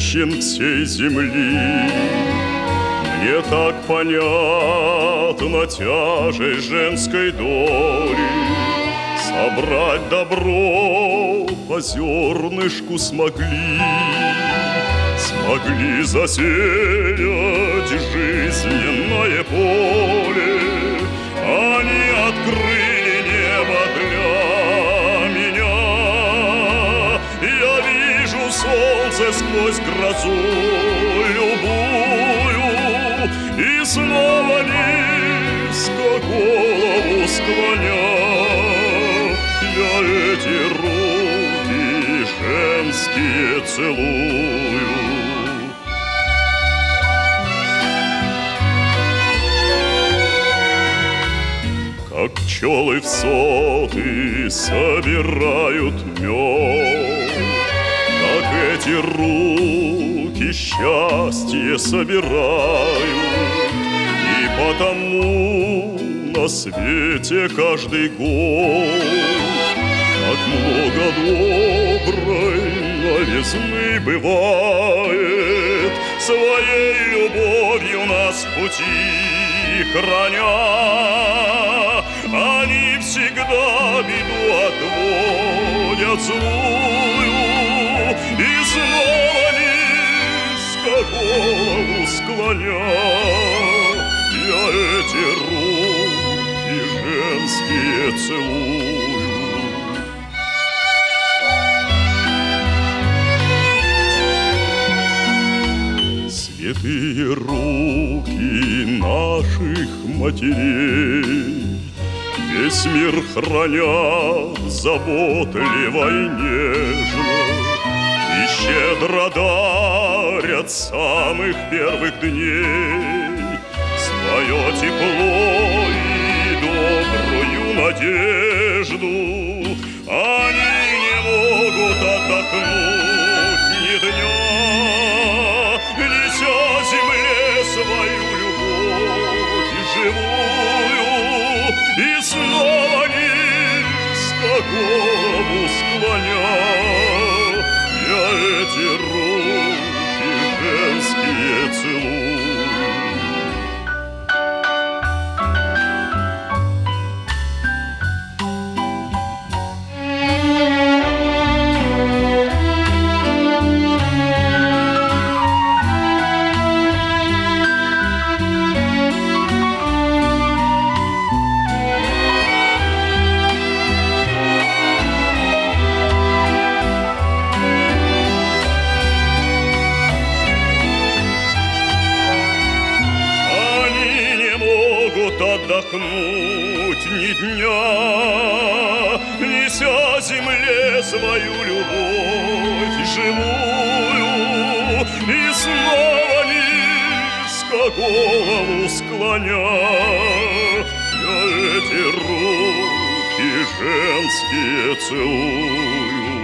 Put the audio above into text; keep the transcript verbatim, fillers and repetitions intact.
женщин всей земли. Мне так понятна тяжесть женской доли, собрать добро по зернышку смогли, смогли засеять жизненное поле. Они открыли небо для меня. Я вижу солнце сквозь грозу любую, и снова низко голову склоня я эти руки женские целую. Как пчелы в соты собирают мед, так эти руки счастье собирают. И потому на свете каждый год так много доброй новизны бывает, своей любовью нас в пути храня. Они всегда беду отводят злую, и снова низко голову склоня я эти руки женские целую. Святые руки наших матерей весь мир хранят заботливо и нежно, и щедро дарят с самых первых дней свое тепло и добрую надежду. Они не могут отдохнуть ни дня, неся земле свою любовь живую. И снова низко голову склоня я эти руки женские целую. Отдохнуть ни дня, неся земле свою любовь живую. И снова низко голову склоня я эти руки женские целую.